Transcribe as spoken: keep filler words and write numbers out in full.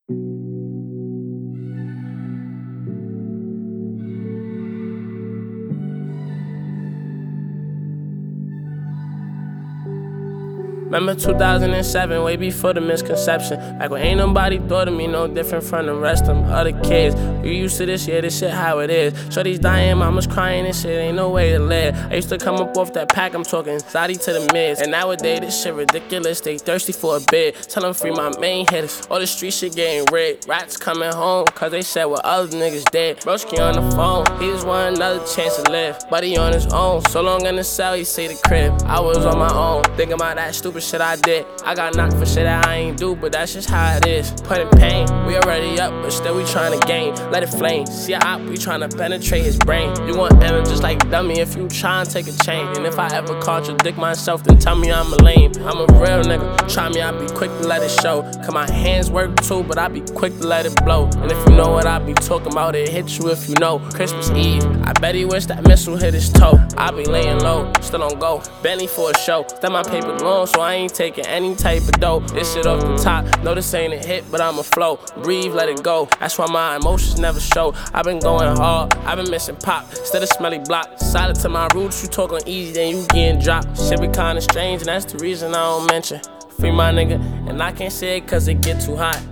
Remember two thousand seven, way before the misconception. Like when ain't nobody thought of me no different from the rest of them other kids. You used to this, yeah, this shit how it is. Shorty's dying, mama's crying, and shit ain't no way to live. I used to come up off that pack, I'm talking Zodi to the mids. And nowadays this shit ridiculous, they thirsty for a bid. Tell them free my main hitters, all the street shit getting rigged. Rats coming home, cause they said what other niggas did. Broski on the phone, he just want another chance to live. But he on his own, so long in the cell, he say the crib. I was on my own, thinking about that stupid shit I did. I got knocked for shit that I ain't do, but that's just how it is. Put in pain, we already up, but still we tryna gain. Let it flame, see a op, we tryna penetrate his brain. You want end just like dummy if you tryna take a chain. And if I ever contradict myself, then tell me I'm a lame. I'm a real nigga, try me, I be quick to let it show. Cause my hands work too, but I be quick to let it blow. And if you know what I be talking about, it hit you if you know. Christmas Eve, I bet he wish that missile hit his toe. I be laying low, still on go, Bentley for a show. Then my paper long, so I ain't taking any type of dope. This shit off the top, know this ain't a hit, but I'ma flow. Breathe, let it go, that's why my emotions never show. I've been going hard, I've been missing pop, instead of smelly block. Solid to my roots, you talking easy, then you getting dropped. Shit be kinda strange, and that's the reason I don't mention. Free my nigga, and I can't say it cause it get too hot.